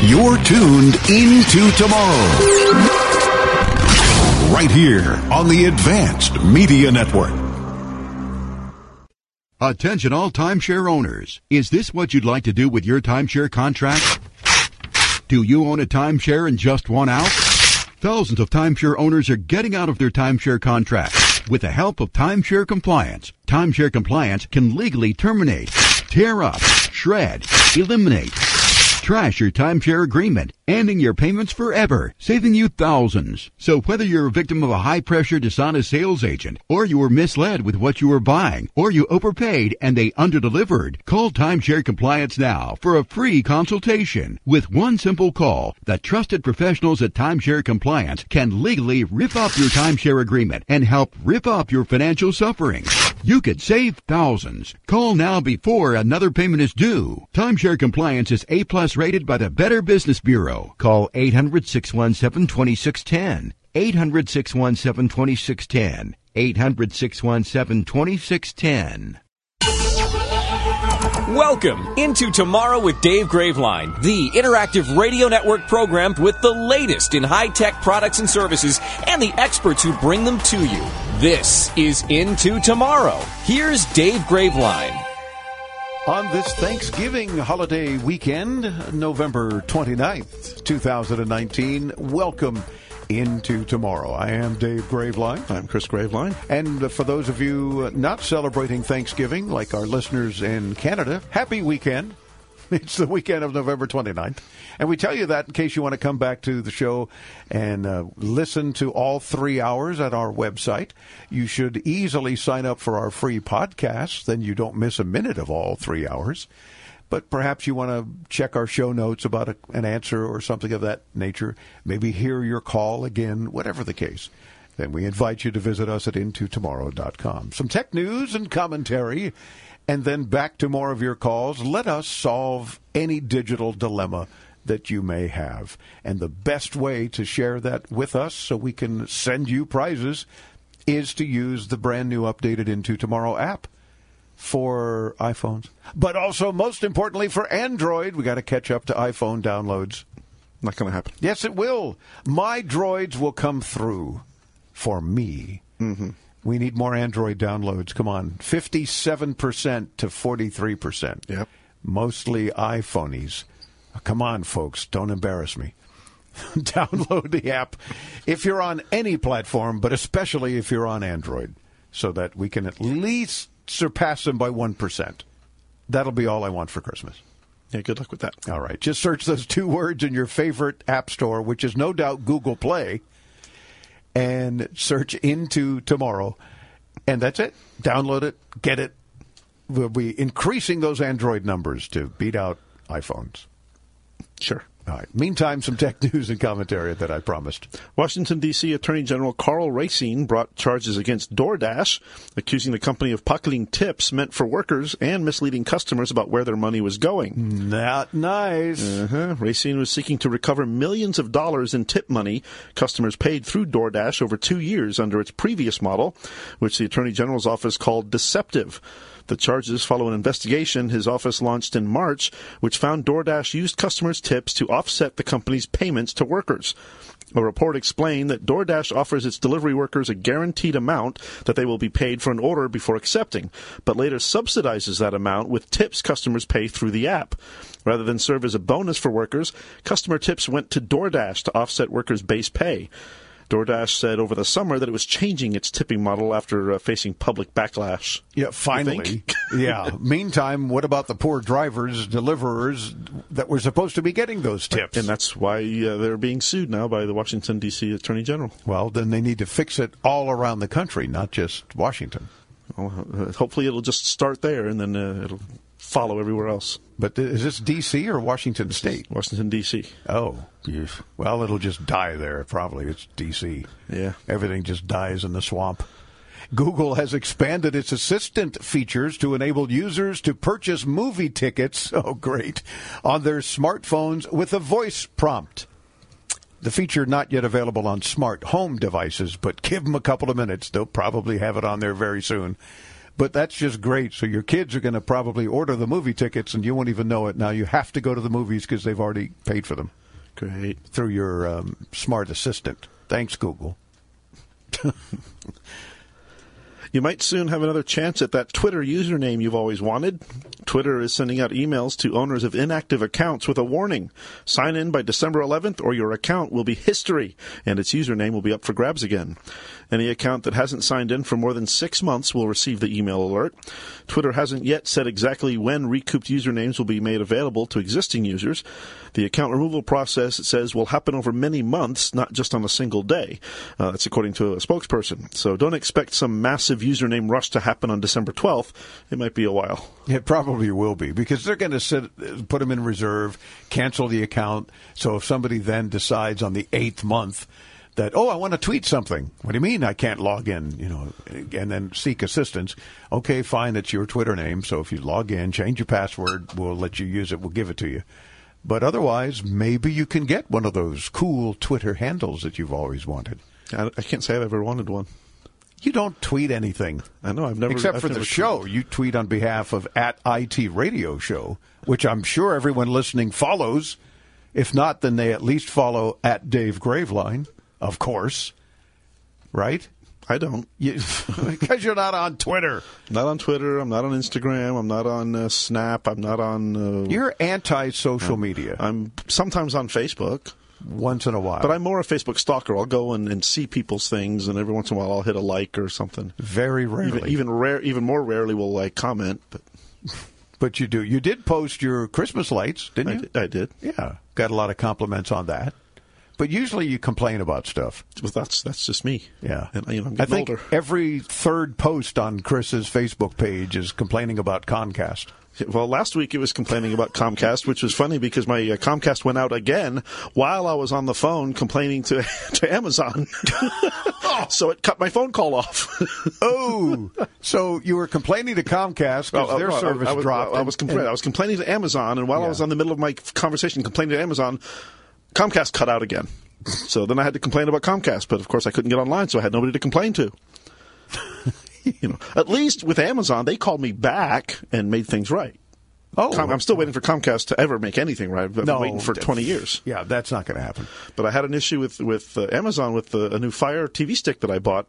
You're tuned into tomorrow. Right here on the Advanced Media Network. Attention all timeshare owners. Is this what you'd like to do with your timeshare contract? Do you own a timeshare and just want out? Thousands of timeshare owners are getting out of their timeshare contracts. With the help of Timeshare Compliance, Timeshare Compliance can legally terminate, tear up, shred, eliminate, trash your timeshare agreement, ending your payments forever, saving you thousands. So whether you're a victim of a high-pressure, dishonest sales agent, or you were misled with what you were buying, or you overpaid and they underdelivered, call Timeshare Compliance now for a free consultation. With one simple call, the trusted professionals at Timeshare Compliance can legally rip up your timeshare agreement and help rip up your financial suffering. You could save thousands. Call now before another payment is due. Timeshare Compliance is A+ rated by the Better Business Bureau. Call 800-617-2610. 800-617-2610. 800-617-2610. Welcome into Tomorrow with Dave Graveline, the interactive radio network program with the latest in high-tech products and services and the experts who bring them to you. This is Into Tomorrow. Here's Dave Graveline. On this Thanksgiving holiday weekend, November 29th, 2019, welcome into tomorrow. I am Dave Graveline. I'm Chris Graveline. And for those of you not celebrating Thanksgiving, like our listeners in Canada, happy weekend. It's the weekend of November 29th. And we tell you that in case you want to come back to the show and listen to all 3 hours at our website. You should easily sign up for our free podcast. Then you don't miss a minute of all 3 hours. But perhaps you want to check our show notes about an answer or something of that nature. Maybe hear your call again, whatever the case. Then we invite you to visit us at intotomorrow.com. Some tech news and commentary, and then back to more of your calls. Let us solve any digital dilemma that you may have. And the best way to share that with us so we can send you prizes is to use the brand new updated Into Tomorrow app for iPhones. But also, most importantly, for Android. We got to catch up to iPhone downloads. Not going to happen. Yes, it will. My droids will come through for me. Mm-hmm. We need more Android downloads. Come on. 57% to 43%. Yep. Mostly iPhonies. Come on, folks. Don't embarrass me. Download the app if you're on any platform, but especially if you're on Android, so that we can at least surpass them by 1%. That'll be all I want for Christmas. Yeah, good luck with that. All right. Just search those two words in your favorite app store, which is no doubt Google Play, and search Into Tomorrow. And that's it. Download it. Get it. We'll be increasing those Android numbers to beat out iPhones. Sure. All right. Meantime, some tech news and commentary that I promised. Washington, D.C. Attorney General Karl Racine brought charges against DoorDash, accusing the company of pocketing tips meant for workers and misleading customers about where their money was going. Not nice. Racine was seeking to recover millions of dollars in tip money customers paid through DoorDash over 2 years under its previous model, which the Attorney General's office called deceptive. The charges follow an investigation his office launched in March, which found DoorDash used customers' tips to offset the company's payments to workers. A report explained that DoorDash offers its delivery workers a guaranteed amount that they will be paid for an order before accepting, but later subsidizes that amount with tips customers pay through the app. Rather than serve as a bonus for workers, customer tips went to DoorDash to offset workers' base pay. DoorDash said over the summer that it was changing its tipping model after facing public backlash. Yeah, finally. Yeah. Meantime, what about the poor drivers, deliverers that were supposed to be getting those tips? And that's why they're being sued now by the Washington, D.C. Attorney General. Well, then they need to fix it all around the country, not just Washington. Well, hopefully it'll just start there, and then it'll follow everywhere else. But is this D.C. or Washington State? Washington, D.C. Oh, well, it'll just die there, probably. It's D.C. Yeah. Everything just dies in the swamp. Google has expanded its Assistant features to enable users to purchase movie tickets, oh great, on their smartphones with a voice prompt. The feature not yet available on smart home devices, but give them a couple of minutes. They'll probably have it on there very soon. But that's just great. So your kids are going to probably order the movie tickets, and you won't even know it. Now you have to go to the movies because they've already paid for them. Great. Through your smart assistant. Thanks, Google. You might soon have another chance at that Twitter username you've always wanted. Twitter is sending out emails to owners of inactive accounts with a warning. Sign in by December 11th or your account will be history, and its username will be up for grabs again. Any account that hasn't signed in for more than 6 months will receive the email alert. Twitter hasn't yet said exactly when recouped usernames will be made available to existing users. The account removal process, it says, will happen over many months, not just on a single day. That's according to a spokesperson. So don't expect some massive username rush to happen on December 12th. It might be a while. It probably will be, because they're going to put them in reserve, cancel the account. So if somebody then decides on the 8th month that, I want to tweet something. What do you mean I can't log in, and then seek assistance? Okay, fine, it's your Twitter name. So if you log in, change your password, we'll let you use it. We'll give it to you. But otherwise, maybe you can get one of those cool Twitter handles that you've always wanted. I can't say I've ever wanted one. You don't tweet anything. I know, I've never. Except for the show. You tweet on behalf of @IT Radio Show, which I'm sure everyone listening follows. If not, then they at least follow @Dave Graveline, of course. Right? I don't. Because you're not on Twitter. Not on Twitter. I'm not on Instagram. I'm not on Snap. I'm not on... You're anti-social media. I'm sometimes on Facebook. Once in a while. But I'm more a Facebook stalker. I'll go and see people's things, and every once in a while I'll hit a like or something. Very rarely. Even more rarely will I comment. But you do. You did post your Christmas lights, didn't you? I did. Yeah. Got a lot of compliments on that. But usually you complain about stuff. Well, that's just me. Yeah. And, I'm I getting think older. every third post on Chris's Facebook page is complaining about Comcast. Well, last week it was complaining about Comcast, which was funny because my Comcast went out again while I was on the phone complaining to Amazon. So it cut my phone call off. So you were complaining to Comcast because their service dropped. I was complaining to Amazon, and while I was in the middle of my conversation complaining to Amazon, Comcast cut out again. So then I had to complain about Comcast, but of course I couldn't get online, so I had nobody to complain to. At least with Amazon, they called me back and made things right. I'm still waiting for Comcast to ever make anything right. I've been waiting for 20 years. Yeah, that's not going to happen. But I had an issue with Amazon with a new Fire TV stick that I bought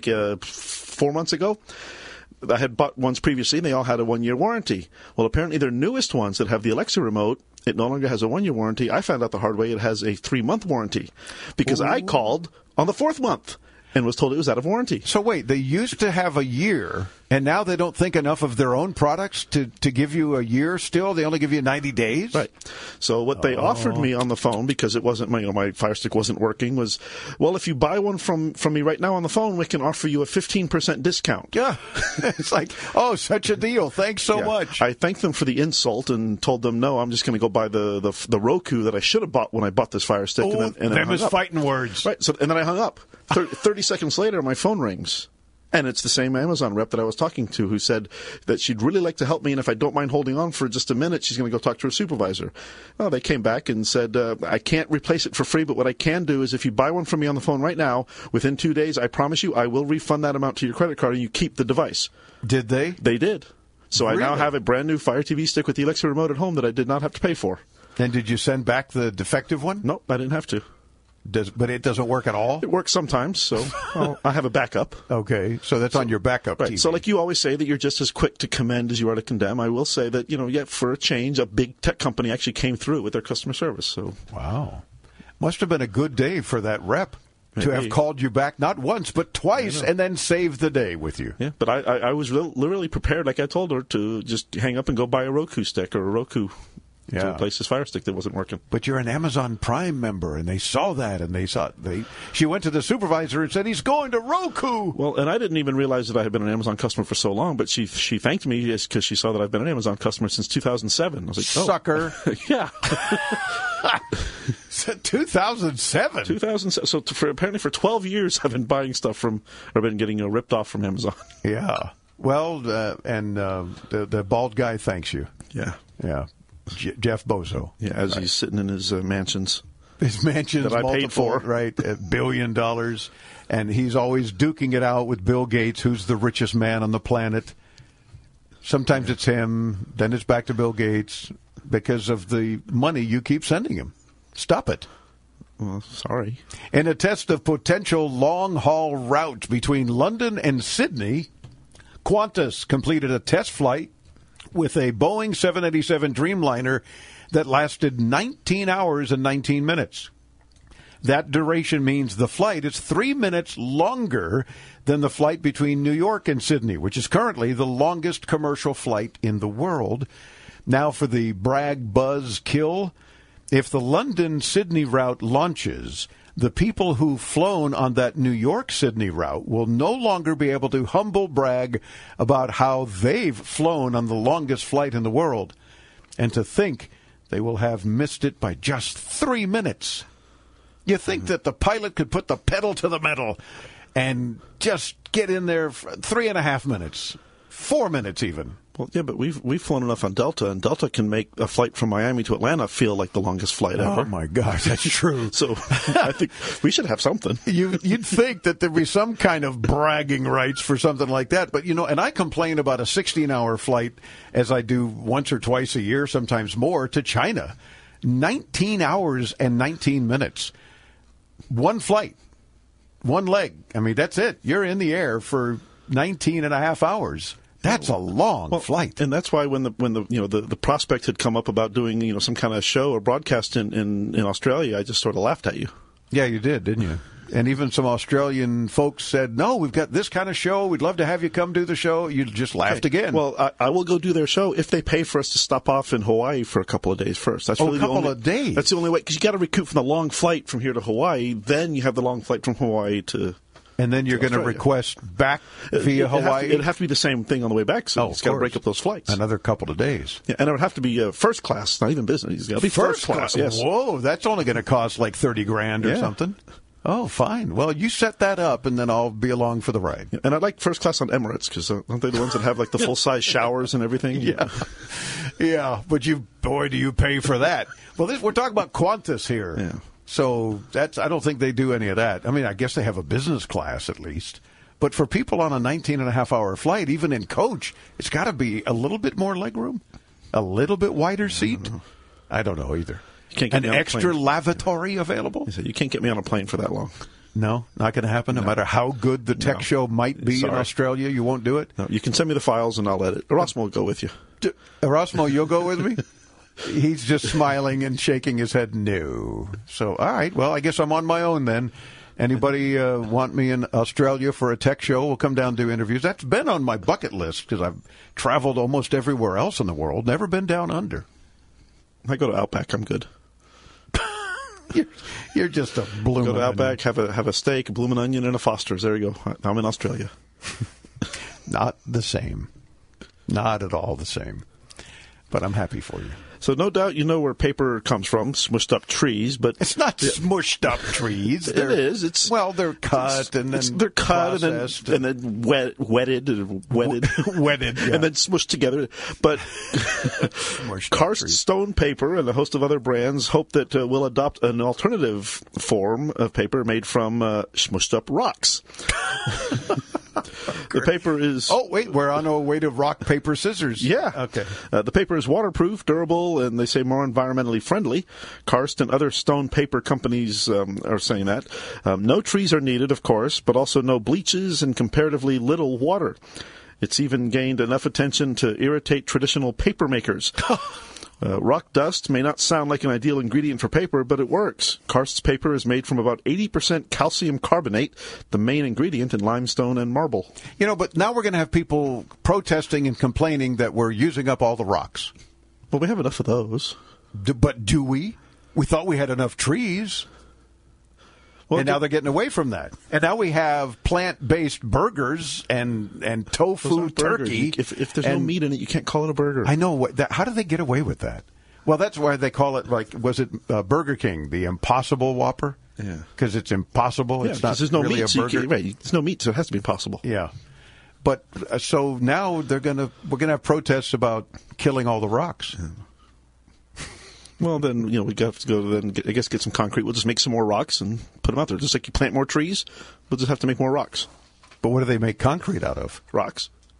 4 months ago. I had bought ones previously, and they all had a 1-year warranty. Well, apparently their newest ones that have the Alexa remote, it no longer has a 1-year warranty. I found out the hard way it has a 3-month warranty because I called on the 4th month and was told it was out of warranty. So wait, they used to have a year, and now they don't think enough of their own products to give you a year still? They only give you 90 days? Right. So what they offered me on the phone, because it wasn't my Fire Stick wasn't working, was, well, if you buy one from me right now on the phone, we can offer you a 15% discount. Yeah. It's like, such a deal. Thanks so much. I thanked them for the insult and told them, no, I'm just going to go buy the Roku that I should have bought when I bought this Fire Stick. And them is fighting words. Right. So, and then I hung up. 30 seconds later, my phone rings. And it's the same Amazon rep that I was talking to who said that she'd really like to help me, and if I don't mind holding on for just a minute, she's going to go talk to her supervisor. Well, they came back and said, I can't replace it for free, but what I can do is if you buy one from me on the phone right now, within 2 days, I promise you, I will refund that amount to your credit card, and you keep the device. Did they? They did. So really? I now have a brand new Fire TV stick with the Alexa remote at home that I did not have to pay for. And did you send back the defective one? Nope, I didn't have to. But it doesn't work at all? It works sometimes, so I have a backup. Okay, so that's on your backup right. TV. So like you always say that you're just as quick to commend as you are to condemn, I will say that, for a change, a big tech company actually came through with their customer service. So wow. Must have been a good day for that rep to have called you back not once but twice and then saved the day with you. Yeah, but I was literally prepared, like I told her, to just hang up and go buy a Roku stick or a Roku to replace his Fire Stick that wasn't working. But you're an Amazon Prime member, and they saw that, and she went to the supervisor and said, he's going to Roku. Well, and I didn't even realize that I had been an Amazon customer for so long, but she thanked me because she saw that I've been an Amazon customer since 2007. I was like, sucker. Yeah. 2007? 2007. So apparently for 12 years I've been buying stuff I've been getting ripped off from Amazon. Yeah. Well, the bald guy thanks you. Yeah. Yeah. Jeff Bozo. Yeah, as he's sitting in his mansions. His mansions that I paid for. Right, $1 billion. And he's always duking it out with Bill Gates, who's the richest man on the planet. Sometimes it's him, then it's back to Bill Gates because of the money you keep sending him. Stop it. Well, sorry. In a test of potential long-haul route between London and Sydney, Qantas completed a test flight with a Boeing 787 Dreamliner that lasted 19 hours and 19 minutes. That duration means the flight is 3 minutes longer than the flight between New York and Sydney, which is currently the longest commercial flight in the world. Now for the brag, buzz, kill. If the London-Sydney route launches, the people who've flown on that New York-Sydney route will no longer be able to humble brag about how they've flown on the longest flight in the world. And to think they will have missed it by just 3 minutes. You think that the pilot could put the pedal to the metal and just get in there for 3.5 minutes, 4 minutes even. Well, yeah, but we've flown enough on Delta, and Delta can make a flight from Miami to Atlanta feel like the longest flight ever. Oh, my gosh, that's true. So I think we should have something. You'd think that there'd be some kind of bragging rights for something like that. But, and I complain about a 16-hour flight, as I do once or twice a year, sometimes more, to China. 19 hours and 19 minutes. One flight, one leg. I mean, that's it. You're in the air for 19 and a half hours. That's a long flight. And that's why when the prospect had come up about doing, some kind of show or broadcast in Australia, I just sort of laughed at you. Yeah, you did, didn't you? And even some Australian folks said, no, we've got this kind of show. We'd love to have you come do the show. You just laughed again. Well, I will go do their show if they pay for us to stop off in Hawaii for a couple of days first. That's really a couple of days? That's the only way, because you got to recoup from the long flight from here to Hawaii. Then you have the long flight from Hawaii to And then you're going to request back via Hawaii? It'd have to be the same thing on the way back, so it's got to break up those flights. Another couple of days. Yeah, and it would have to be first class, not even business. It's got to be first class, yes. Whoa, that's only going to cost like $30,000 or something. Oh, fine. Well, you set that up, and then I'll be along for the ride. Yeah, and I'd like first class on Emirates, because aren't they the ones that have like the full-size showers and everything? Yeah, but do you pay for that? Well, we're talking about Qantas here. Yeah. So I don't think they do any of that. I mean, I guess they have a business class at least. But for people on a 19-and-a-half-hour flight, even in coach, it's got to be a little bit more legroom, a little bit wider seat. I don't know either. An extra lavatory available? You can't get me on a plane for that long. No, not going to happen. No matter how good the tech show might be in Australia, you won't do it? No, you can send me the files and I'll edit. Erasmo will go with you. Erasmo, you'll go with me? He's just smiling and shaking his head no. So, all right, well, I guess I'm on my own then. Anybody want me in Australia for a tech show? We'll come down and do interviews. That's been on my bucket list because I've traveled almost everywhere else in the world, never been down under. I go to Outback, I'm good. You're just a bloomin' Go to Outback, have a steak, a bloomin' onion, and a Foster's. There you go. I'm in Australia. Not the same. Not at all the same. But I'm happy for you. So no doubt you know where paper comes from, smushed up trees, but it's not smushed up trees. It is. They're cut and then they're cut processed and then wetted, and then smushed together. But Karst Stone Paper and a host of other brands hope that we'll adopt an alternative form of paper made from smushed up rocks. The paper is... Oh, wait, we're on our way to rock, paper, scissors. Yeah. Okay. The paper is waterproof, durable, and they say more environmentally friendly. Karst and other stone paper companies are saying that. No trees are needed, of course, but also no bleaches and comparatively little water. It's even gained enough attention to irritate traditional paper makers. Rock dust may not sound like an ideal ingredient for paper, but it works. Karst's paper is made from about 80% calcium carbonate, the main ingredient in limestone and marble. But now we're going to have people protesting and complaining that we're using up all the rocks. Well, we have enough of those. But do we? We thought we had enough trees. Well, and now they're getting away from that. And now we have plant-based burgers and tofu turkey. If there's no meat in it, you can't call it a burger. I know. How do they get away with that? Well, that's why they call it, was it Burger King, the Impossible Whopper? Yeah. Because it's impossible. Yeah, it's not there's no really meat, a burger. There's no meat, so it has to be possible. Yeah. But so now we're going to have protests about killing all the rocks. Yeah. Well, then, we have to go get some concrete. We'll just make some more rocks and put them out there. Just like you plant more trees, we'll just have to make more rocks. But what do they make concrete out of? Rocks.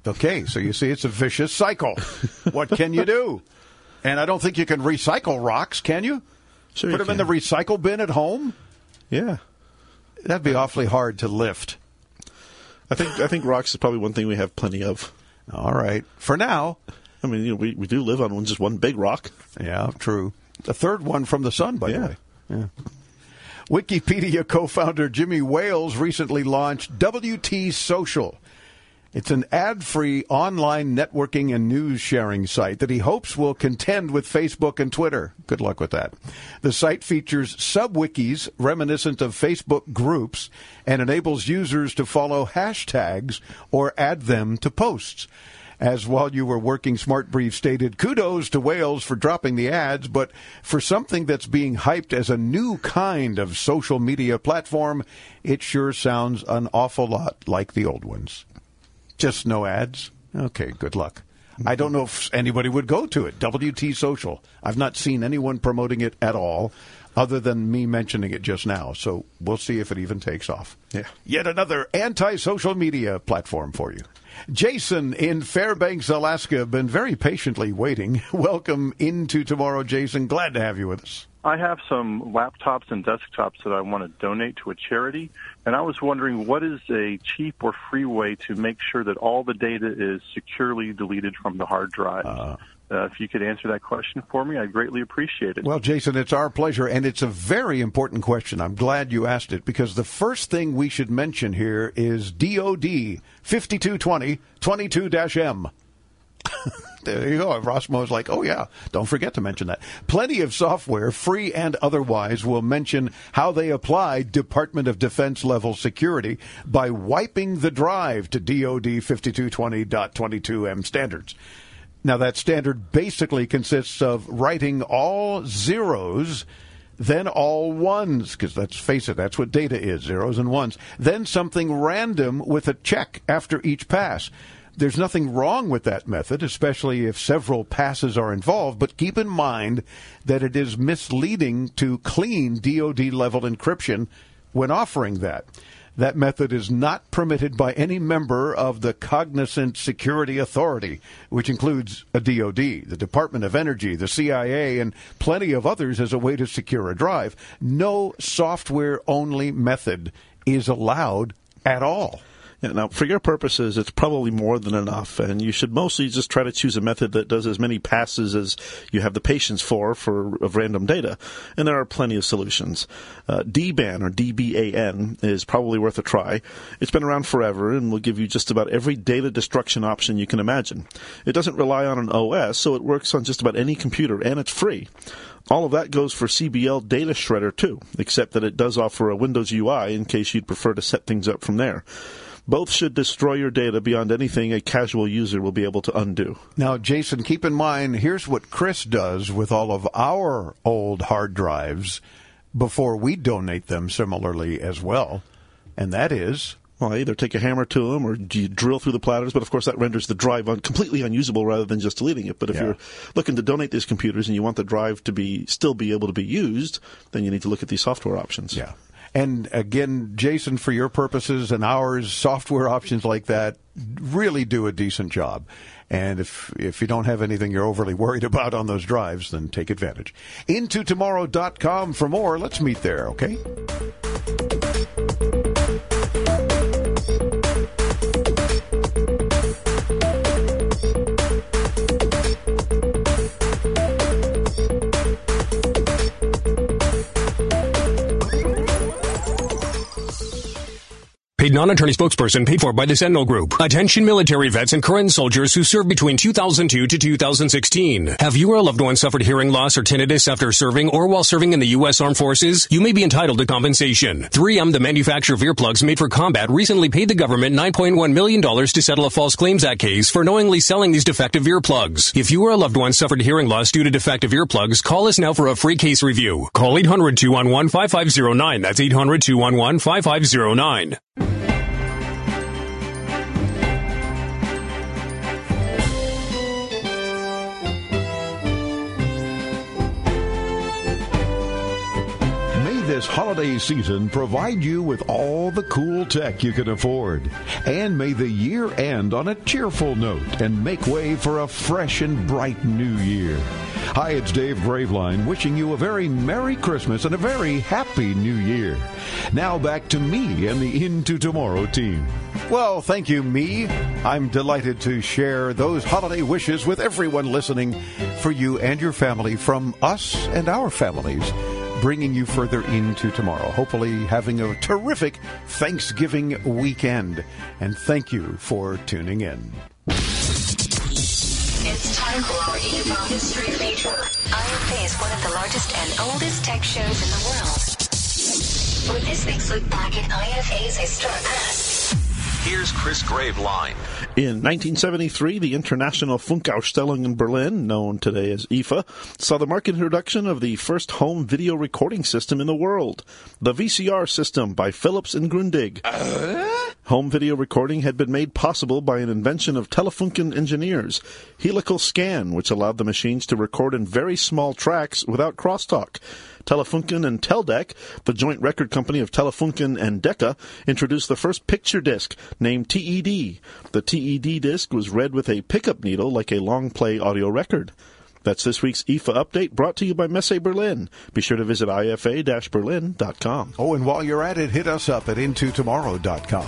Okay, so you see it's a vicious cycle. What can you do? And I don't think you can recycle rocks, can you? Sure Put them in the recycle bin at home? Yeah. That'd be awfully hard to lift. I think rocks is probably one thing we have plenty of. All right. For now. I mean, we do live on just one big rock. Yeah, true. The third one from the sun, by the way. Yeah. Wikipedia co-founder Jimmy Wales recently launched WT Social. It's an ad-free online networking and news sharing site that he hopes will contend with Facebook and Twitter. Good luck with that. The site features sub-wikis reminiscent of Facebook groups and enables users to follow hashtags or add them to posts. As While You Were Working, SmartBrief stated, kudos to Wales for dropping the ads, but for something that's being hyped as a new kind of social media platform, it sure sounds an awful lot like the old ones. Just no ads? Okay, good luck. I don't know if anybody would go to it. WT Social. I've not seen anyone promoting it at all, other than me mentioning it just now. So we'll see if it even takes off. Yeah. Yet another anti-social media platform for you. Jason in Fairbanks, Alaska, been very patiently waiting. Welcome into tomorrow, Jason. Glad to have you with us. I have some laptops and desktops that I want to donate to a charity, and I was wondering what is a cheap or free way to make sure that all the data is securely deleted from the hard drive. If you could answer that question for me, I'd greatly appreciate it. Well, Jason, it's our pleasure, and it's a very important question. I'm glad you asked it, because the first thing we should mention here is DOD 5220-22-M. There you go. Rosmo's like, oh, yeah, don't forget to mention that. Plenty of software, free and otherwise, will mention how they apply Department of Defense level security by wiping the drive to DOD 5220.22M standards. Now, that standard basically consists of writing all zeros, then all ones, because let's face it, that's what data is, zeros and ones, then something random with a check after each pass. There's nothing wrong with that method, especially if several passes are involved, but keep in mind that it is misleading to clean DoD-level encryption when offering that. That method is not permitted by any member of the Cognizant Security Authority, which includes a DoD, the Department of Energy, the CIA, and plenty of others as a way to secure a drive. No software-only method is allowed at all. Now, for your purposes, it's probably more than enough, and you should mostly just try to choose a method that does as many passes as you have the patience for of random data, and there are plenty of solutions. DBAN, or DBAN, is probably worth a try. It's been around forever and will give you just about every data destruction option you can imagine. It doesn't rely on an OS, so it works on just about any computer, and it's free. All of that goes for CBL Data Shredder, too, except that it does offer a Windows UI in case you'd prefer to set things up from there. Both should destroy your data beyond anything a casual user will be able to undo. Now, Jason, keep in mind, here's what Chris does with all of our old hard drives before we donate them similarly as well, and that is... Well, either take a hammer to them or you drill through the platters, but of course that renders the drive completely unusable rather than just deleting it. But if you're looking to donate these computers and you want the drive to still be able to be used, then you need to look at these software options. Yeah. And again, Jason, for your purposes and ours, software options like that really do a decent job. And if you don't have anything you're overly worried about on those drives, then take advantage. IntoTomorrow.com for more. Let's meet there, okay? Paid non-attorney spokesperson paid for by the Sentinel Group. Attention military vets and current soldiers who served between 2002 to 2016. Have you or a loved one suffered hearing loss or tinnitus after serving or while serving in the U.S. Armed Forces? You may be entitled to compensation. 3M, the manufacturer of earplugs made for combat, recently paid the government $9.1 million to settle a False Claims Act case for knowingly selling these defective earplugs. If you or a loved one suffered hearing loss due to defective earplugs, call us now for a free case review. Call 800-211-5509. That's 800-211-5509. this holiday season provide you with all the cool tech you can afford. And may the year end on a cheerful note and make way for a fresh and bright new year. Hi, it's Dave Graveline wishing you a very Merry Christmas and a very Happy New Year. Now back to me and the Into Tomorrow team. Well, thank you, me. I'm delighted to share those holiday wishes with everyone listening for you and your family from us and our families, bringing you further into tomorrow. Hopefully having a terrific Thanksgiving weekend. And thank you for tuning in. It's time for our IFA History Feature. IFA is one of the largest and oldest tech shows in the world. With this week's look back at IFA's historic past. Here's Chris Graveline. In 1973, the International Funkausstellung in Berlin, known today as IFA, saw the market introduction of the first home video recording system in the world, the VCR system by Philips and Grundig. Home video recording had been made possible by an invention of Telefunken engineers, helical scan, which allowed the machines to record in very small tracks without crosstalk. Telefunken and Teldec, the joint record company of Telefunken and Decca, introduced the first picture disc, named TED. The TED disc was read with a pickup needle like a long-play audio record. That's this week's IFA update, brought to you by Messe Berlin. Be sure to visit ifa-berlin.com. Oh, and while you're at it, hit us up at intotomorrow.com.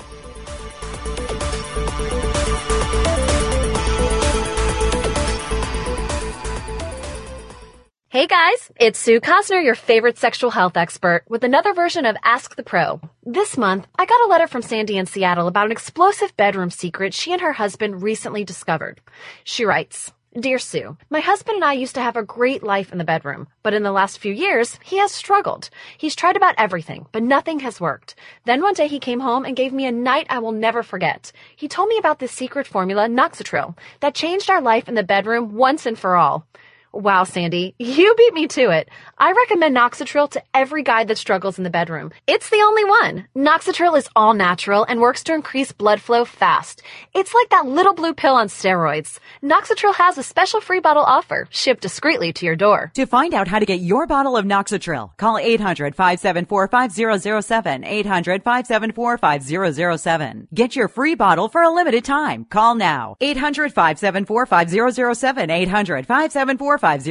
Hey guys, it's Sue Cosner, your favorite sexual health expert, with another version of Ask the Pro. This month, I got a letter from Sandy in Seattle about an explosive bedroom secret she and her husband recently discovered. She writes, Dear Sue, my husband and I used to have a great life in the bedroom, but in the last few years, he has struggled. He's tried about everything, but nothing has worked. Then one day he came home and gave me a night I will never forget. He told me about this secret formula, Noxitril, that changed our life in the bedroom once and for all. Wow, Sandy, you beat me to it. I recommend Noxitril to every guy that struggles in the bedroom. It's the only one. Noxitril is all natural and works to increase blood flow fast. It's like that little blue pill on steroids. Noxitril has a special free bottle offer, shipped discreetly to your door. To find out how to get your bottle of Noxitril, call 800-574-5007, 800-574-5007. Get your free bottle for a limited time. Call now, 800-574-5007, 800-574-5007. Hi,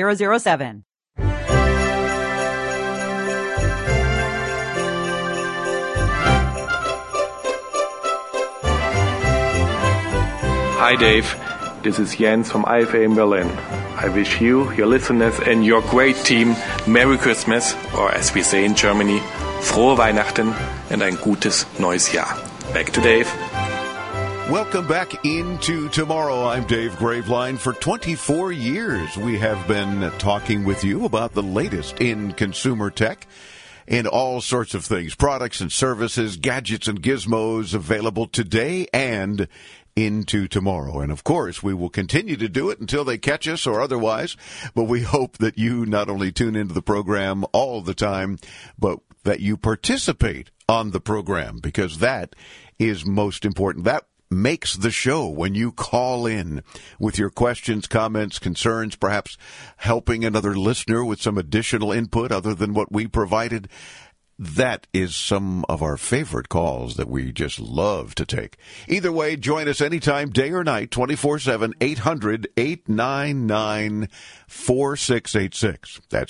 Dave. This is Jens from IFA in Berlin. I wish you, your listeners, and your great team Merry Christmas, or as we say in Germany, Frohe Weihnachten and ein gutes neues Jahr. Back to Dave. Welcome back into tomorrow. I'm Dave Graveline. For 24 years, we have been talking with you about the latest in consumer tech in all sorts of things, products and services, gadgets and gizmos available today and into tomorrow. And of course, we will continue to do it until they catch us or otherwise. But we hope that you not only tune into the program all the time, but that you participate on the program, because that is most important. That makes the show when you call in with your questions, comments, concerns, perhaps helping another listener with some additional input other than what we provided. That is some of our favorite calls that we just love to take. Either way, join us anytime, day or night, 24/7, 800-899-4686. That's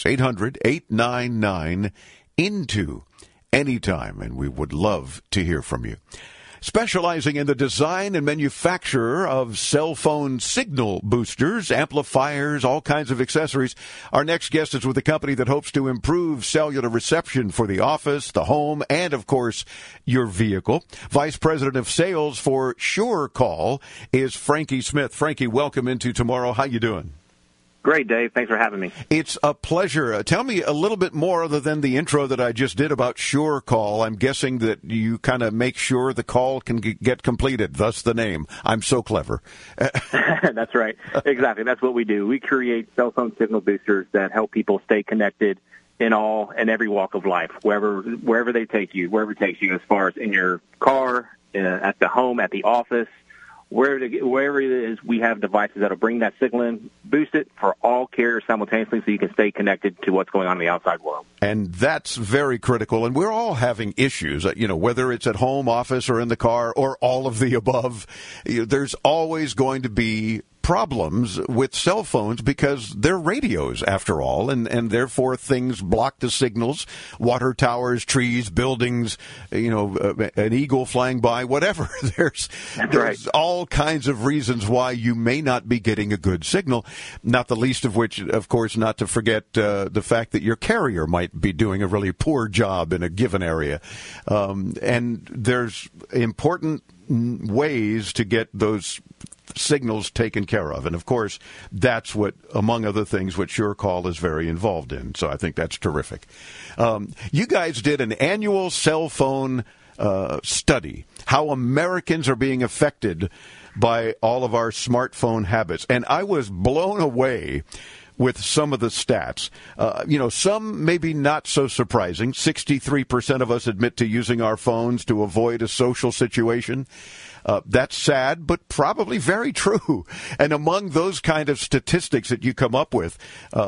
800-899-INTO anytime, and we would love to hear from you. Specializing in the design and manufacture of cell phone signal boosters, amplifiers, all kinds of accessories. Our next guest is with a company that hopes to improve cellular reception for the office, the home, and, of course, your vehicle. Vice President of Sales for SureCall is Frankie Smith. Frankie, welcome into tomorrow. How you doing? Great, Dave. Thanks for having me. It's a pleasure. Tell me a little bit more other than the intro that I just did about SureCall. I'm guessing that you kind of make sure the call can get completed, thus the name. I'm so clever. That's right. Exactly. That's what we do. We create cell phone signal boosters that help people stay connected in all and every walk of life, wherever they take you, wherever it takes you, as far as in your car, at the home, at the office, wherever it is, we have devices that'll bring that signal in, boost it for all carriers simultaneously so you can stay connected to what's going on in the outside world. And that's very critical. And we're all having issues, whether it's at home, office, or in the car, or all of the above. There's always going to be problems with cell phones because they're radios, after all, and therefore things block the signals. Water towers, trees, buildings, an eagle flying by, whatever. There's all kinds of reasons why you may not be getting a good signal, not the least of which, of course, not to forget the fact that your carrier might be doing a really poor job in a given area. And there's important ways to get those signals taken care of. And, of course, that's what, among other things, what SureCall is very involved in. So I think that's terrific. You guys did an annual cell phone study, how Americans are being affected by all of our smartphone habits. And I was blown away with some of the stats. Some maybe not so surprising. 63% of us admit to using our phones to avoid a social situation. That's sad, but probably very true. And among those kind of statistics that you come up with,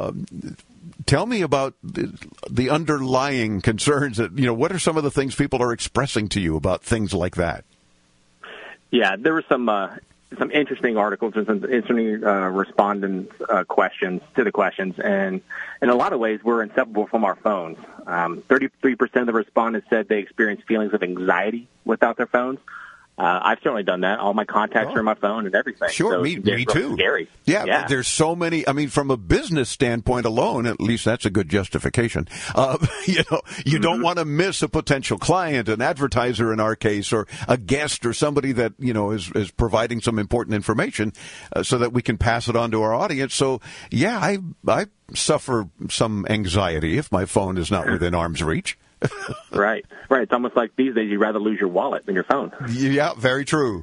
tell me about the underlying concerns that, what are some of the things people are expressing to you about things like that? Yeah, there were some interesting articles and some interesting respondents' questions to the questions. And in a lot of ways, we're inseparable from our phones. 33% of the respondents said they experienced feelings of anxiety without their phones. I've certainly done that. All my contacts are on my phone and everything. Sure, so me too. Scary. Yeah, there's so many. I mean, from a business standpoint alone, at least that's a good justification. You don't want to miss a potential client, an advertiser in our case, or a guest, or somebody that is providing some important information, so that we can pass it on to our audience. So, yeah, I suffer some anxiety if my phone is not within arm's reach. Right. It's almost like these days you'd rather lose your wallet than your phone. Yeah, very true.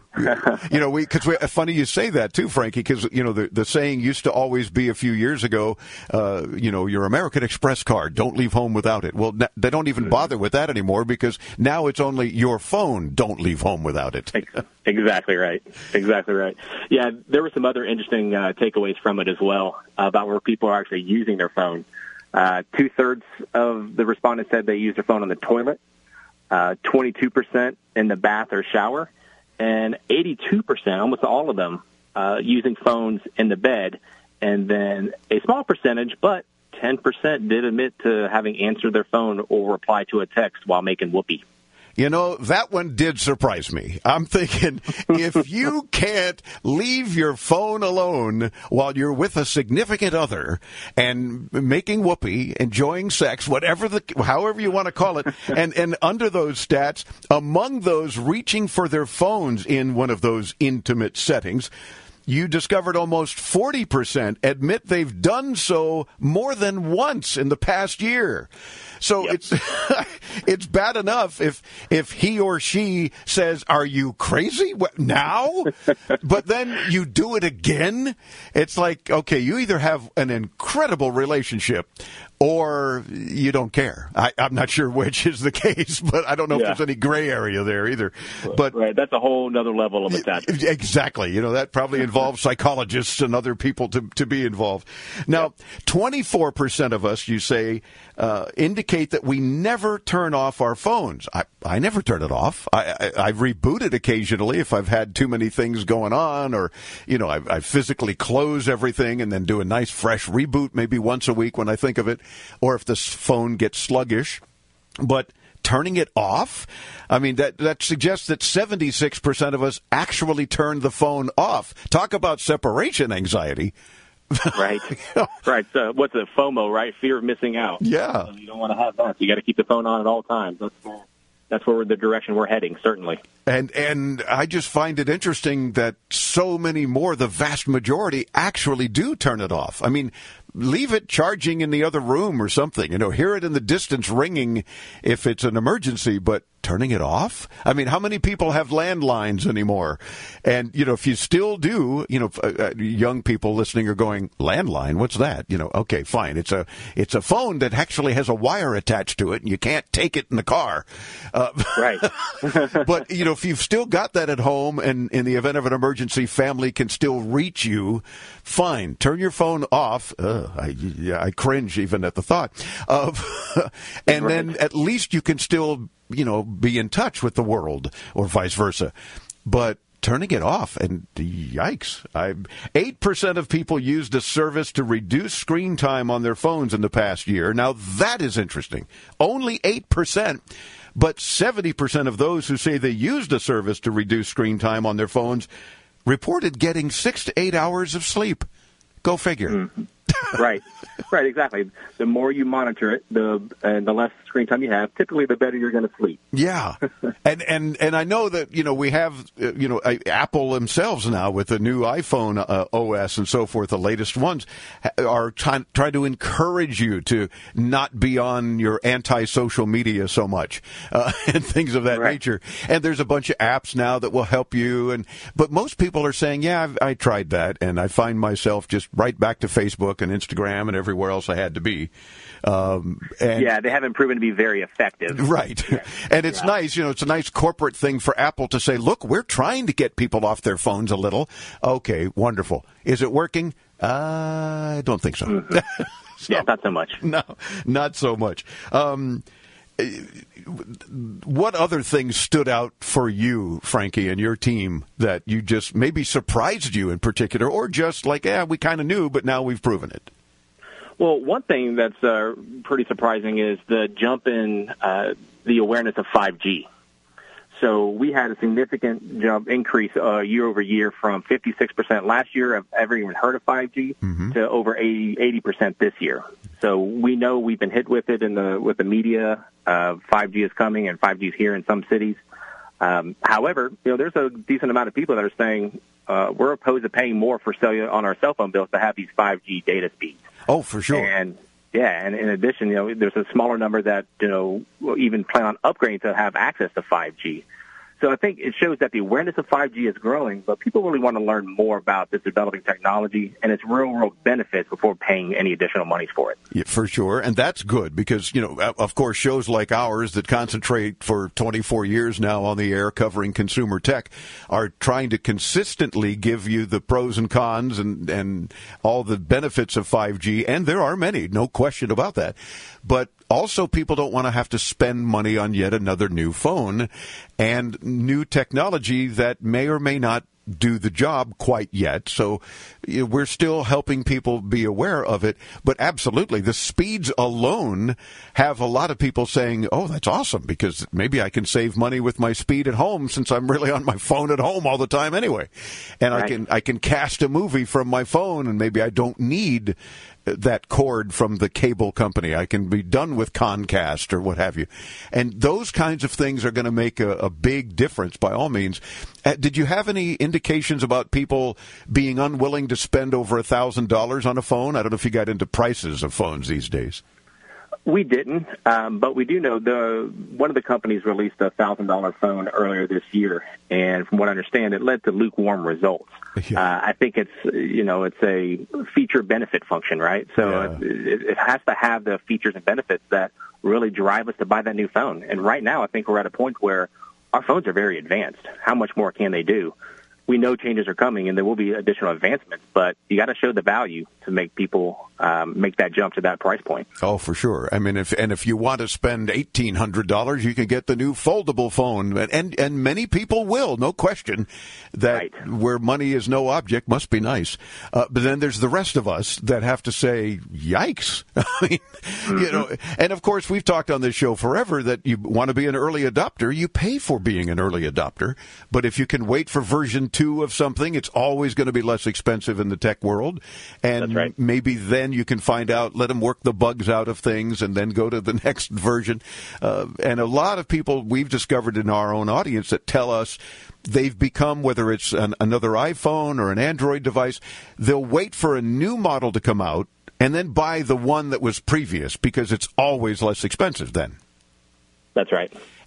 Funny you say that too, Frankie, because the saying used to always be a few years ago, your American Express card, don't leave home without it. Well, they don't even bother with that anymore because now it's only your phone, don't leave home without it. Exactly right. Yeah, there were some other interesting takeaways from it as well about where people are actually using their phone. 2/3 of the respondents said they use their phone on the toilet, 22% in the bath or shower, and 82%, almost all of them, using phones in the bed. And then a small percentage, but 10% did admit to having answered their phone or replied to a text while making whoopee. That one did surprise me. I'm thinking, if you can't leave your phone alone while you're with a significant other and making whoopee, enjoying sex, however you want to call it, and under those stats, among those reaching for their phones in one of those intimate settings, you discovered almost 40% admit they've done so more than once in the past year. So it's bad enough if he or she says, "Are you crazy? What, now?" But then you do it again. It's like, okay, you either have an incredible relationship or you don't care. I'm not sure which is the case, but I don't know if there's any gray area there either. But right, that's a whole other level of attachment. Exactly. That probably involves psychologists and other people to be involved. Now, 24% of us, you say, indicate that we never turn off our phones. I never turn it off. I reboot it occasionally if I've had too many things going on, or I physically close everything and then do a nice fresh reboot maybe once a week when I think of it, or if the phone gets sluggish. But turning it off, I mean, that suggests that 76% of us actually turn the phone off. Talk about separation anxiety. Right. Right. So what's it? FOMO, right? Fear of missing out. Yeah. So you don't want to have that. So you got to keep the phone on at all times. That's where the direction we're heading, certainly. And I just find it interesting that so many more, the vast majority, actually do turn it off. I mean, leave it charging in the other room or something. Hear it in the distance ringing if it's an emergency, but turning it off? I mean, how many people have landlines anymore? And, if you still do, young people listening are going, landline, what's that? Okay, fine. It's a phone that actually has a wire attached to it, and you can't take it in the car. Right. But, if you've still got that at home, and in the event of an emergency, family can still reach you, fine. Turn your phone off. I cringe even at the thought of, and then at least you can still, be in touch with the world, or vice versa. But turning it off, and yikes. 8% of people used a service to reduce screen time on their phones in the past year. Now, that is interesting. Only 8%, but 70% of those who say they used a service to reduce screen time on their phones reported getting 6 to 8 hours of sleep. Go figure. Mm-hmm. Right, exactly. The more you monitor it, the less screen time you have, typically the better you're going to sleep. Yeah, and I know that we have Apple themselves now with the new iPhone OS and so forth. The latest ones are trying to encourage you to not be on your anti-social media so much and things of that nature. And there's a bunch of apps now that will help you. But most people are saying, yeah, I tried that, and I find myself just right back to Facebook and Instagram and everywhere else I had to be. Yeah, they haven't proven to be very effective. Right. And it's nice, it's a nice corporate thing for Apple to say, look, we're trying to get people off their phones a little. Okay, wonderful. Is it working? I don't think so. Mm-hmm. Yeah, not so much. No, not so much. What other things stood out for you, Frankie, and your team that you just maybe surprised you in particular, or just like, we kind of knew, but now we've proven it? Well, one thing that's pretty surprising is the jump in the awareness of 5G. So we had a significant increase year over year from 56% last year of ever even heard of 5G to over 80% this year. So we know we've been hit with it with the media. 5G is coming, and 5G is here in some cities. However, there's a decent amount of people that are saying we're opposed to paying more for cellular on our cell phone bills to have these 5G data speeds. Oh, for sure. And in addition, there's a smaller number that will even plan on upgrading to have access to 5G. So I think it shows that the awareness of 5G is growing, but people really want to learn more about this developing technology and its real-world benefits before paying any additional monies for it. Yeah, for sure, and that's good because, of course, shows like ours that concentrate for 24 years now on the air covering consumer tech are trying to consistently give you the pros and cons and all the benefits of 5G, and there are many, no question about that. But also, people don't want to have to spend money on yet another new phone and new technology that may or may not do the job quite yet. So we're still helping people be aware of it. But absolutely, the speeds alone have a lot of people saying, oh, that's awesome, because maybe I can save money with my speed at home since I'm really on my phone at home all the time anyway. And I can cast a movie from my phone, and maybe I don't need that cord from the cable company. I can be done with Comcast or what have you. And those kinds of things are going to make a big difference by all means. Did you have any indications about people being unwilling to spend over $1,000 on a phone? I don't know if you got into prices of phones these days. We didn't, but we do know one of the companies released a $1,000 phone earlier this year, and from what I understand, it led to lukewarm results. Yeah. I think it's a feature benefit function, right? So it has to have the features and benefits that really drive us to buy that new phone. And right now, I think we're at a point where our phones are very advanced. How much more can they do? We know changes are coming, and there will be additional advancements, but you got to show the value to make people make that jump to that price point. Oh, for sure. I mean, if you want to spend $1,800, you can get the new foldable phone, and many people will, no question. That where money is no object must be nice. But then there's the rest of us that have to say, "Yikes!" I mean, and of course we've talked on this show forever that you want to be an early adopter, you pay for being an early adopter. But if you can wait for version 2 of something, it's always going to be less expensive in the tech world. And maybe then you can find out, let them work the bugs out of things, and then go to the next version. And a lot of people we've discovered in our own audience that tell us they've become, whether it's another iPhone or an Android device, they'll wait for a new model to come out and then buy the one that was previous because it's always less expensive then. That's right.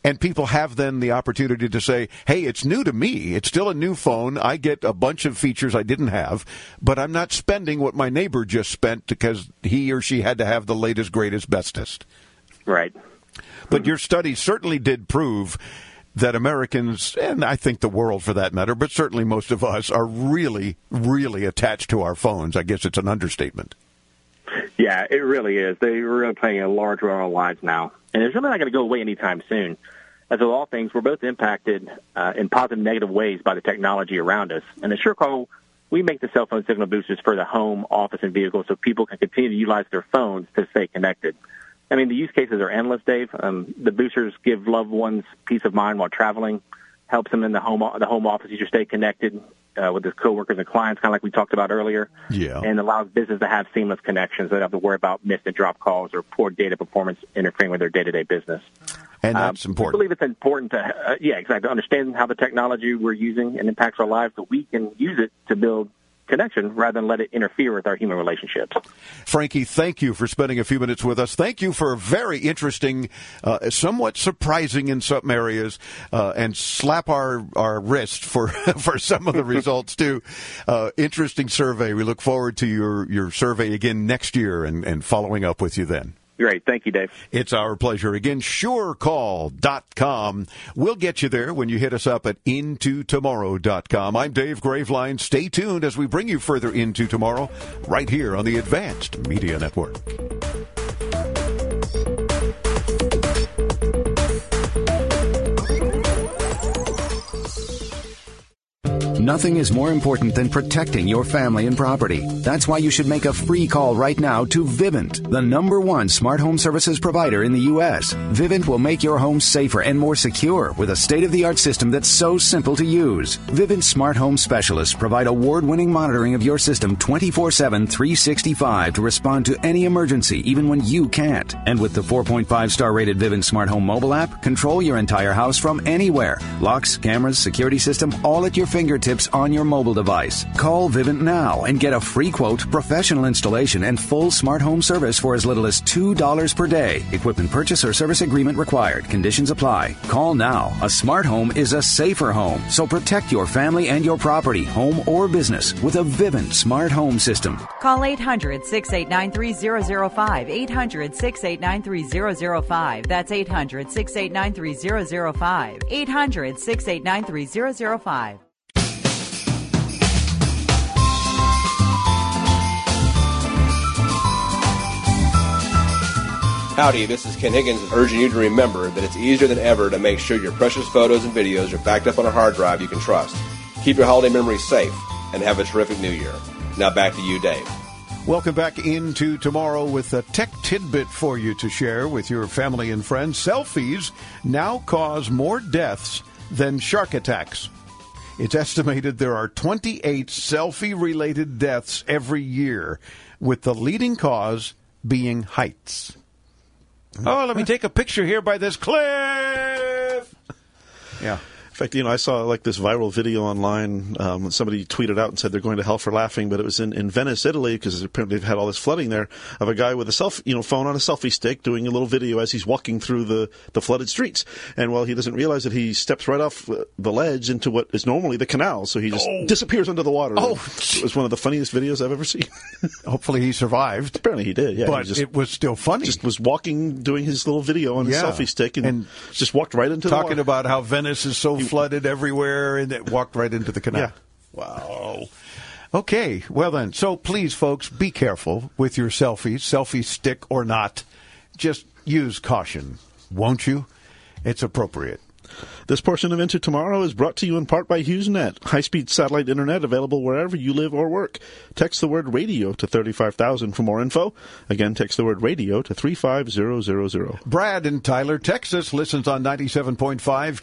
And people have then the opportunity to say, hey, it's new to me. It's still a new phone. I get a bunch of features I didn't have, but I'm not spending what my neighbor just spent because he or she had to have the latest, greatest, bestest. Right. But your study certainly did prove that Americans, and I think the world for that matter, but certainly most of us, are really, really attached to our phones. I guess it's an understatement. Yeah, it really is. They're really playing a large role in our lives now. And it's really not going to go away anytime soon. As with all things, we're both impacted in positive and negative ways by the technology around us. And at SureCall, we make the cell phone signal boosters for the home, office, and vehicles so people can continue to utilize their phones to stay connected. I mean, the use cases are endless, Dave. The boosters give loved ones peace of mind while traveling, helps them in the home office to stay connected with their coworkers and clients, kind of like we talked about earlier. Yeah. And allows business to have seamless connections. They don't have to worry about missed and dropped calls or poor data performance interfering with their day-to-day business. And that's important. I believe it's important to, understand how the technology we're using and impacts our lives so we can use it to build connection rather than let it interfere with our human relationships. Frankie, thank you for spending a few minutes with us. Thank you for a very interesting, somewhat surprising in some areas, and slap our wrist for some of the results too. Interesting survey. We look forward to your survey again next year and following up with you then. Great. Thank you, Dave. It's our pleasure. Again, SureCall.com. We'll get you there when you hit us up at IntoTomorrow.com. I'm Dave Graveline. Stay tuned as we bring you further into tomorrow right here on the Advanced Media Network. Nothing is more important than protecting your family and property. That's why you should make a free call right now to Vivint, the #1 smart home services provider in the U.S. Vivint will make your home safer and more secure with a state-of-the-art system that's so simple to use. Vivint smart home specialists provide award-winning monitoring of your system 24/7, 365 to respond to any emergency, even when you can't. And with the 4.5-star rated Vivint smart home mobile app, control your entire house from anywhere. Locks, cameras, security system, all at your fingertips on your mobile device. Call Vivint now and get a free quote, professional installation, and full smart home service for as little as $2 per day. Equipment purchase or service agreement required. Conditions apply. Call now. A smart home is a safer home. So protect your family and your property, home or business, with a Vivint smart home system. Call 800-689-3005. 800-689-3005. That's 800-689-3005. 800-689-3005. Howdy, this is Ken Higgins urging you to remember that it's easier than ever to make sure your precious photos and videos are backed up on a hard drive you can trust. Keep your holiday memories safe and have a terrific new year. Now back to you, Dave. Welcome back into tomorrow with a tech tidbit for you to share with your family and friends. Selfies now cause more deaths than shark attacks. It's estimated there are 28 selfie-related deaths every year, with the leading cause being heights. Oh, let me take a picture here by this cliff. Yeah. In fact, I saw like this viral video online. Somebody tweeted out and said they're going to hell for laughing, but it was in Venice, Italy, because apparently they've had all this flooding there, of a guy with a phone on a selfie stick doing a little video as he's walking through the flooded streets. And he doesn't realize that he steps right off the ledge into what is normally the canal, so he just disappears under the water. Oh, it was one of the funniest videos I've ever seen. Hopefully he survived. Apparently he did, yeah. But it was still funny. Just was walking, doing his little video on his selfie stick, and just walked right into the water. Talking about how Venice is so flooded everywhere, and it walked right into the canal. Yeah. Wow. Okay, well then, so please, folks, be careful with your selfies, selfie stick or not. Just use caution, won't you? It's appropriate. This portion of Into Tomorrow is brought to you in part by HughesNet, high-speed satellite internet available wherever you live or work. Text the word radio to 35,000 for more info. Again, text the word radio to 35000. Brad in Tyler, Texas, listens on 97.5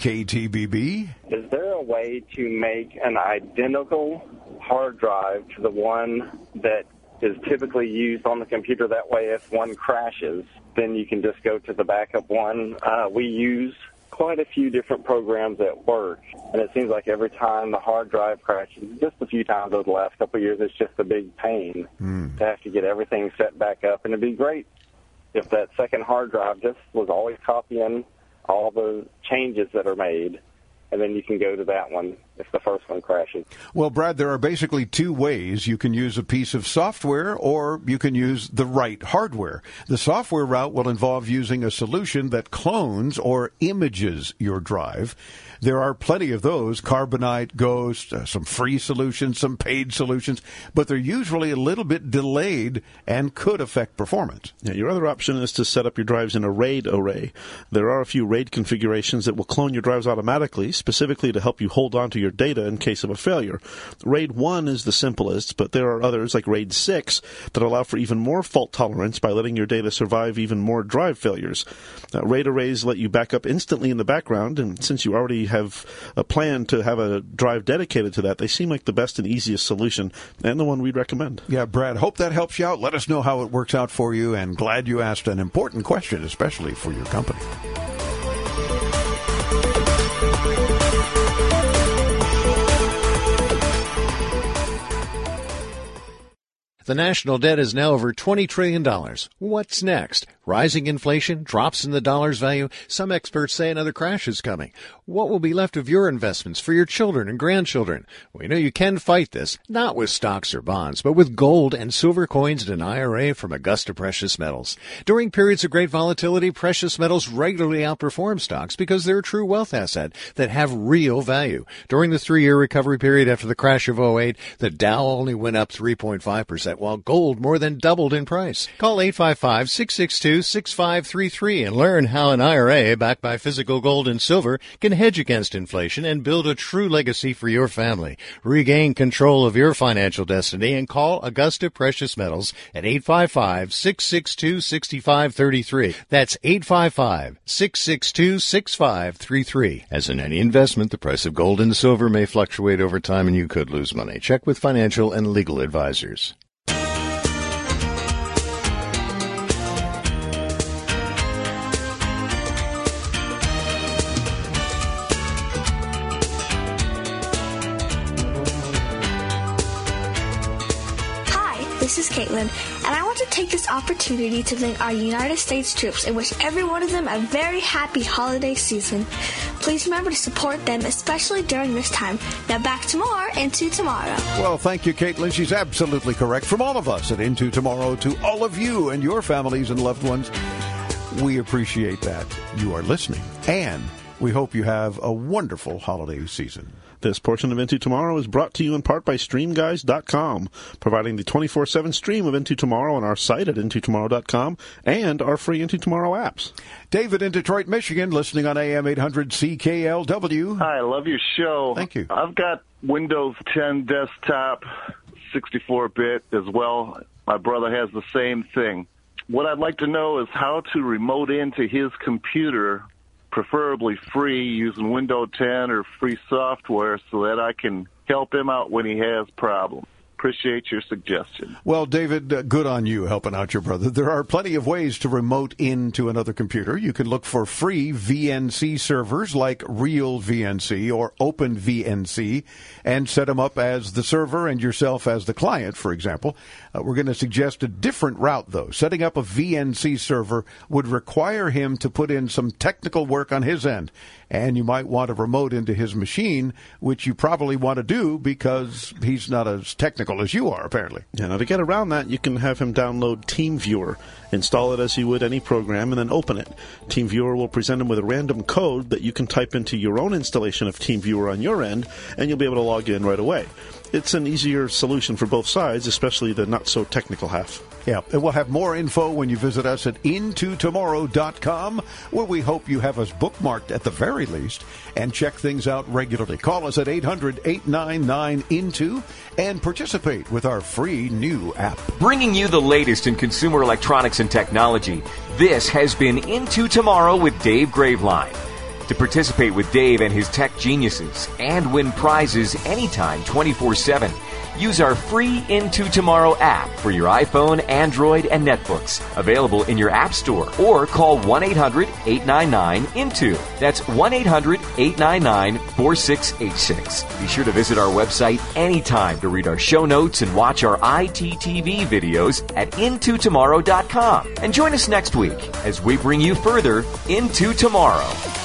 KTBB. Is there a way to make an identical hard drive to the one that is typically used on the computer? That way, if one crashes, then you can just go to the backup one. We use quite a few different programs at work, and it seems like every time the hard drive crashes, just a few times over the last couple of years, it's just a big pain to have to get everything set back up. And it'd be great if that second hard drive just was always copying all the changes that are made, and then you can go to that one if the first one crashes. Well, Brad, there are basically two ways. You can use a piece of software or you can use the right hardware. The software route will involve using a solution that clones or images your drive. There are plenty of those, Carbonite, Ghost, some free solutions, some paid solutions, but they're usually a little bit delayed and could affect performance. Yeah, your other option is to set up your drives in a RAID array. There are a few RAID configurations that will clone your drives automatically, specifically to help you hold on to your data in case of a failure. RAID 1 is the simplest, but there are others like RAID 6 that allow for even more fault tolerance by letting your data survive even more drive failures. RAID arrays let you back up instantly in the background, and since you already have a plan to have a drive dedicated to that, they seem like the best and easiest solution, and the one we'd recommend. Yeah, Brad, hope that helps you out. Let us know how it works out for you, and glad you asked an important question, especially for your company. The national debt is now over $20 trillion. What's next? Rising inflation, drops in the dollar's value. Some experts say another crash is coming. What will be left of your investments for your children and grandchildren? We know you can fight this, not with stocks or bonds, but with gold and silver coins and an IRA from Augusta Precious Metals. During periods of great volatility, precious metals regularly outperform stocks because they're a true wealth asset that have real value. During the 3-year recovery period after the crash of 2008, the Dow only went up 3.5%, while gold more than doubled in price. Call 855-662-6533 and learn how an IRA backed by physical gold and silver can hedge against inflation and build a true legacy for your family. Regain control of your financial destiny and call Augusta Precious Metals at 855-662-6533. That's 855-662-6533. As in any investment, the price of gold and silver may fluctuate over time and you could lose money. Check with financial and legal advisors. This is Caitlin, and I want to take this opportunity to thank our United States troops and wish every one of them a very happy holiday season. Please remember to support them, especially during this time. Now back to more Into Tomorrow. Well, thank you, Caitlin. She's absolutely correct. From all of us at Into Tomorrow to all of you and your families and loved ones, we appreciate that you are listening, and we hope you have a wonderful holiday season. This portion of Into Tomorrow is brought to you in part by StreamGuys.com, providing the 24/7 stream of Into Tomorrow on our site at IntoTomorrow.com and our free Into Tomorrow apps. David in Detroit, Michigan, listening on AM 800 CKLW. Hi, I love your show. Thank you. I've got Windows 10 desktop, 64-bit as well. My brother has the same thing. What I'd like to know is how to remote into his computer, preferably free, using Windows 10 or free software so that I can help him out when he has problems. Appreciate your suggestion. Well, David, good on you helping out your brother. There are plenty of ways to remote into another computer. You can look for free VNC servers like Real VNC or Open VNC and set them up as the server and yourself as the client, for example. We're going to suggest a different route, though. Setting up a VNC server would require him to put in some technical work on his end, and you might want to remote into his machine, which you probably want to do because he's not as technical as you are, apparently. Yeah, now to get around that, you can have him download TeamViewer, install it as you would any program, and then open it. TeamViewer will present him with a random code that you can type into your own installation of TeamViewer on your end, and you'll be able to log in right away. It's an easier solution for both sides, especially the not-so-technical half. Yeah, and we'll have more info when you visit us at IntoTomorrow.com, where we hope you have us bookmarked at the very least and check things out regularly. Call us at 800-899-INTO and participate with our free new app. Bringing you the latest in consumer electronics and technology, this has been Into Tomorrow with Dave Graveline. To participate with Dave and his tech geniuses and win prizes anytime 24/7, use our free Into Tomorrow app for your iPhone, Android, and netbooks. Available in your app store. Or call 1-800-899-INTO. That's 1-800-899-4686. Be sure to visit our website anytime to read our show notes and watch our ITTV videos at intotomorrow.com. And join us next week as we bring you further into tomorrow.